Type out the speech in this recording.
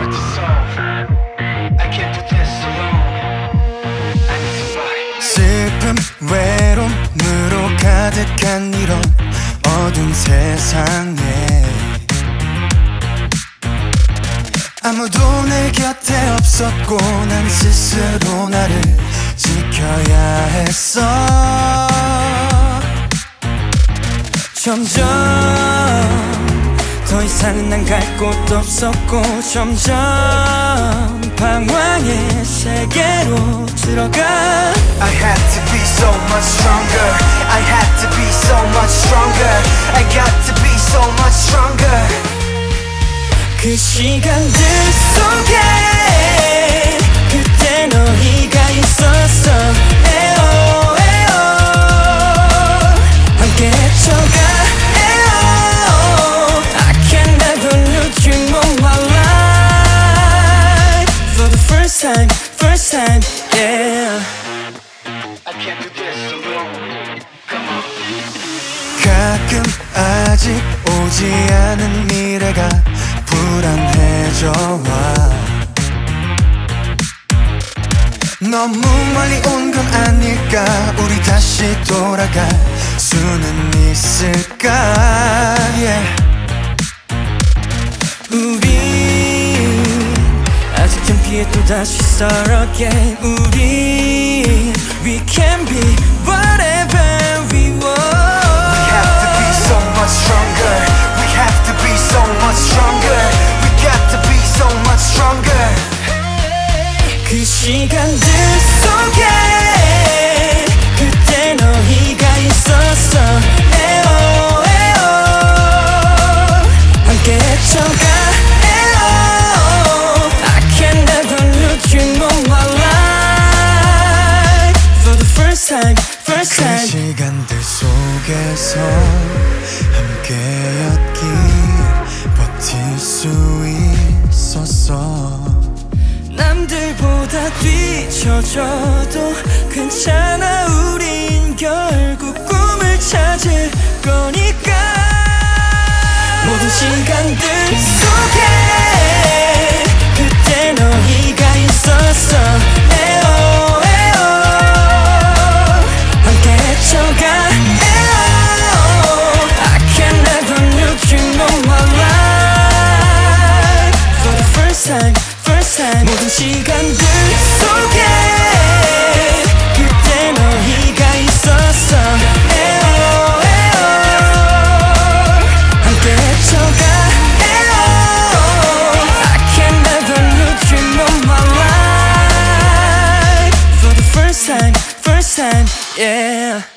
hard to solve. I can't do this alone. I need somebody. 슬픔 외로움으로 가득한 이런 어두운 세상에 아무도 내 곁에 없었고 난 스스로 나를 지켜야 했어. 점점 더 이상은 난 갈 곳도 없었고 점점 방황의 세계로 들어가. I had to be so much stronger. I had to be so much stronger. I got to be so much stronger. 그 시간들 속에 그때 너희가 있었어. 에어 에어 함께 헤쳐가. 에어 I can never lose you more my life. For the first time, yeah. I can't do this alone. Come on. 가끔 아직 오지 않은 미래가 불안해져와. 너무 멀리 온 건 아닐까. 우리 다시 돌아갈 수는 있을까. yeah. 우리 아직 참기에 또다시 start again. 우리 We can be whatever we want. We have to be so much stronger. We have to be so much stronger. We got to be so much stronger. 그 시간들 속에 그때 너희가 있었어. 에어 에어 함께 헤쳐가. 에어 I can never lose you more my life. For the first time. 그 시간들 속에서 함께였기 버틸 수 있었어. 남들보다 뒤처져도 괜찮아. 우린 결국 꿈을 찾을 거니까. 모든 시간들 속에 그때 너희가 있었어. 에어 에어 함께 헤쳐가. 에어 I can never lose you more my life. For the first time 모든 시간들 속에 그때 너희가 있었어. 에어 에어 함께 헤쳐가. 에어 I can never lose you more my life. For the first time, yeah.